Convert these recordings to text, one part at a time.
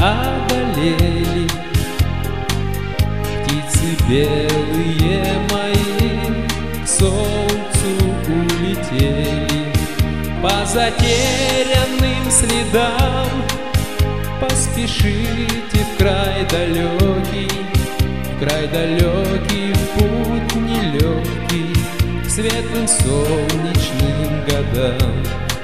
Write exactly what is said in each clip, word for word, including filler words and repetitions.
одолели. Птицы белые мои к солнцу улетели. По затерянным следам поспешите в край далекий, в край далекий, в путь нелегкий, к светлым солнечным годам.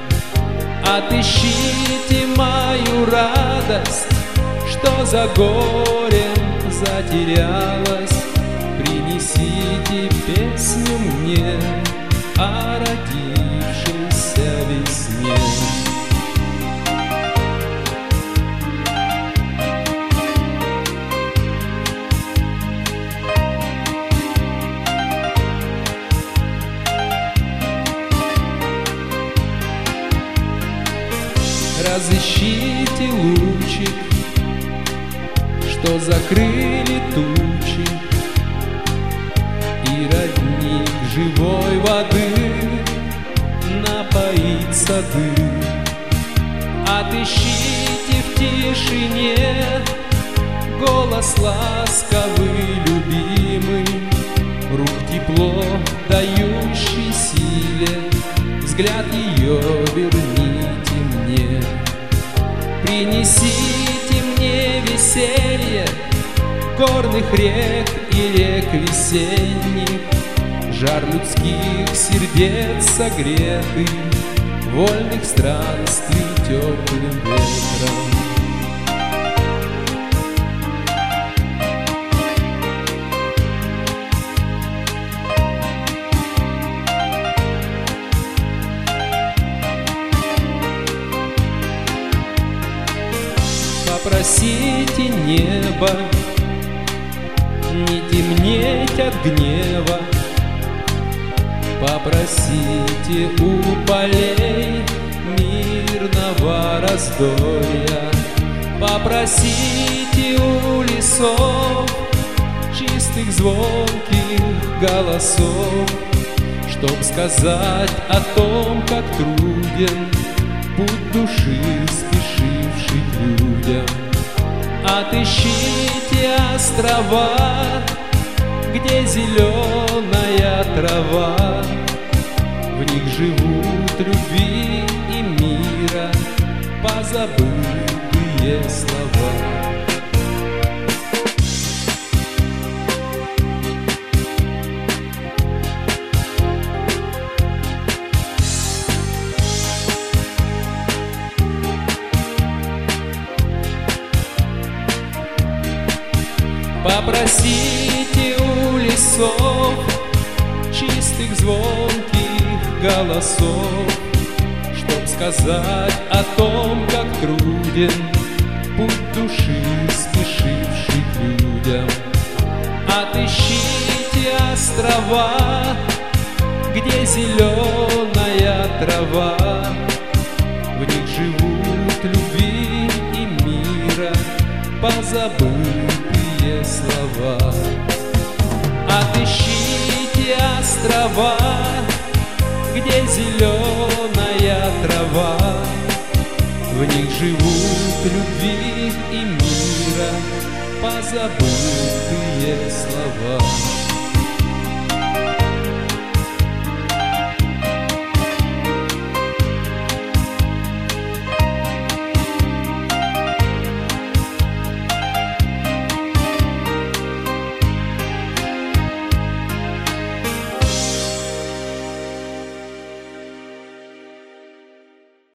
Отыщите мою радость, что за горем затерялась. Принесите песню мне о родившейся весне. Разыщите лучик, что закрыли тучи, и родник живой воды напоит сады. Отыщите в тишине голос ласковый, любимый, рук тепло дающий силе, взгляд ее верните мне. Принесите мне веселье горных рек и рек весенних, жар людских сердец согретый, вольных странствий теплым ветром. Попросите небо не темнеть от гнева, попросите у полей мирного раздорья, попросите у лесов чистых звонких голосов, чтоб сказать о том, как труден путь души, спешивший к людям. Отыщите острова, где зеленая трава, в них живут любви и мира позабытые слова. Попросите у лесов чистых звонких голосов, чтоб сказать о том, как труден путь души, спешивший к людям. Отыщите острова, где зеленая трава, в них живут любви и мира позабытые слова. Отыщите острова, где зеленая трава, в них живут любви и мира позабытые слова.